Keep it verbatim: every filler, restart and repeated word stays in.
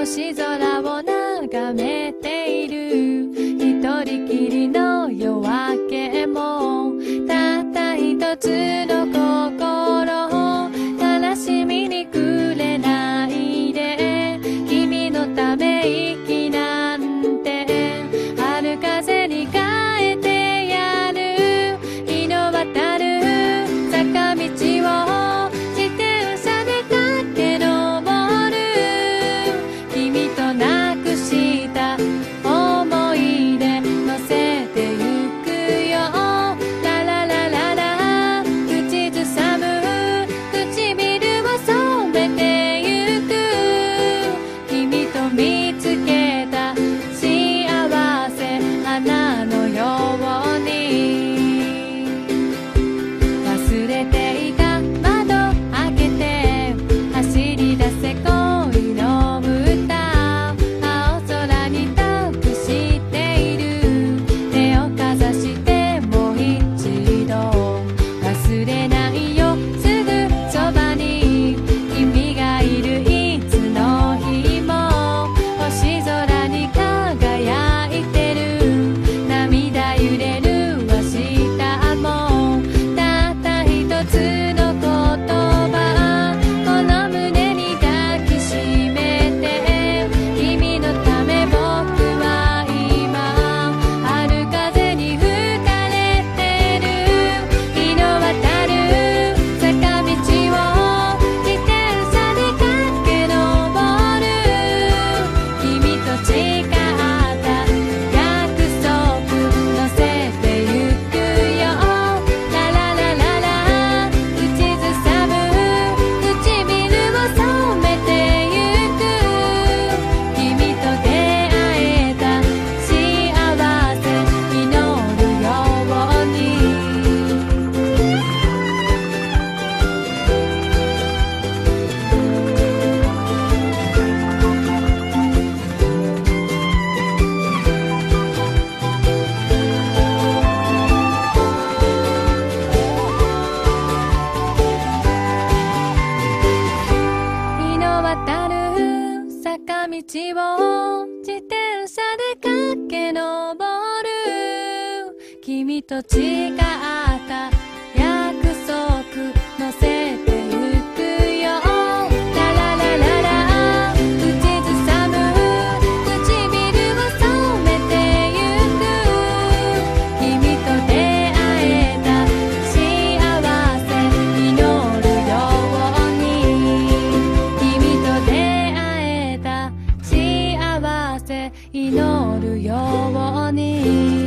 星空を眺めている一人きりの夜明けもたった一つの心悲しみにくれないで君のため息なんて春風に変えてやる日の渡る坂道を自転車で駆け上る君となくした思い出乗せてゆくよラララララ口ずさむ唇を染めてゆく君と見つけた幸せ花のように忘れていた窓開けて走り出せ恋の歌青空に託している手をかざしてもう一度忘れないよすぐそばに君がいるいつの日も星空に輝いてる涙揺れる明日もたった一つの言葉この胸に抱きしめて君のため僕は今春風に吹かれてる日の渡る坂道を自転車で駆け上る君と誓った約束乗せてゆくよラララララ口ずさむ唇を染めてゆく君と出会えた幸せ祈るように日の渡る坂道を自転車で駆け上る君と誓った約束乗せてゆくよラララララ口ずさむ唇を染めてゆく君と出会えた幸せ祈るように君と出会えた幸せ祈るように